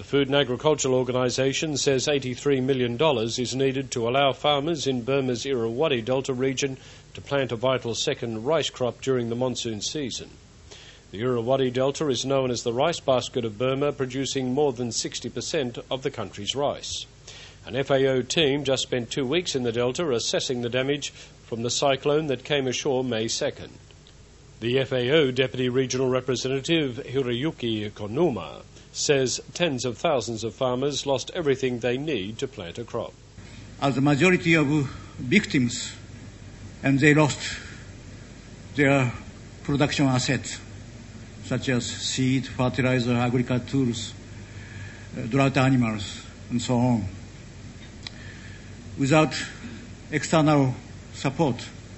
The Food and Agricultural Organisation says $83 million is needed to allow farmers in Burma's Irrawaddy Delta region to plant a vital second rice crop during the monsoon season. The Irrawaddy Delta is known as the rice basket of Burma, producing more than 60% of the country's rice. An FAO team just spent 2 weeks in the Delta assessing the damage from the cyclone that came ashore May 2nd. The FAO Deputy Regional Representative Hiroyuki Konuma says tens of thousands of farmers lost everything they need to plant a crop. As the majority of victims, and they lost their production assets, such as seed, fertilizer, agricultural tools, drought animals, and so on. Without external support,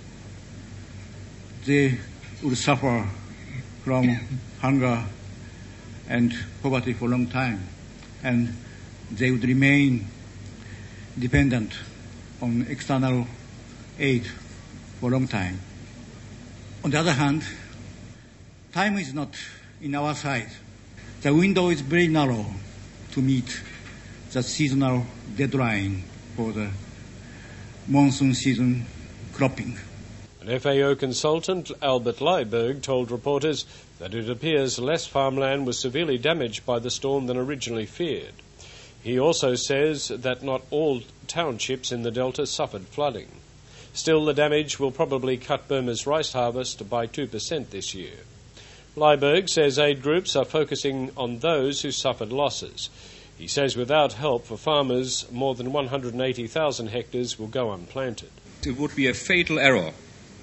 they would suffer from hunger and poverty for a long time, and they would remain dependent on external aid for a long time. On the other hand, time is not in our side. The window is very narrow to meet the seasonal deadline for the monsoon season cropping. An FAO consultant, Albert Leiberg, told reporters that it appears less farmland was severely damaged by the storm than originally feared. He also says that not all townships in the Delta suffered flooding. Still, the damage will probably cut Burma's rice harvest by 2% this year. Leiberg says aid groups are focusing on those who suffered losses. He says without help for farmers, more than 180,000 hectares will go unplanted. It would be a fatal error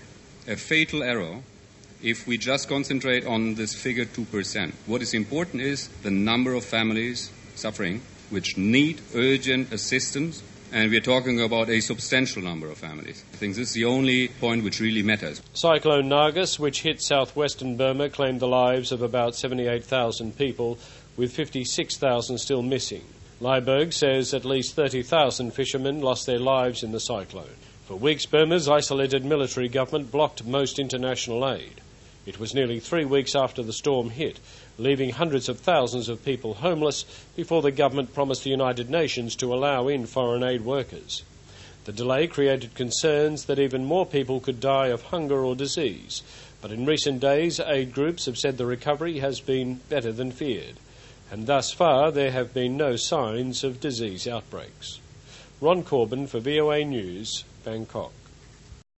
if we just concentrate on this figure 2%. What is important is the number of families suffering which need urgent assistance, and we're talking about a substantial number of families. I think this is the only point which really matters. Cyclone Nargis, which hit southwestern Burma, claimed the lives of about 78,000 people, with 56,000 still missing. Leiberg says at least 30,000 fishermen lost their lives in the cyclone. For weeks, Burma's isolated military government blocked most international aid. It was nearly 3 weeks after the storm hit, leaving hundreds of thousands of people homeless before the government promised the United Nations to allow in foreign aid workers. The delay created concerns that even more people could die of hunger or disease, but in recent days, aid groups have said the recovery has been better than feared, and thus far there have been no signs of disease outbreaks. Ron Corbin for VOA News, Bangkok.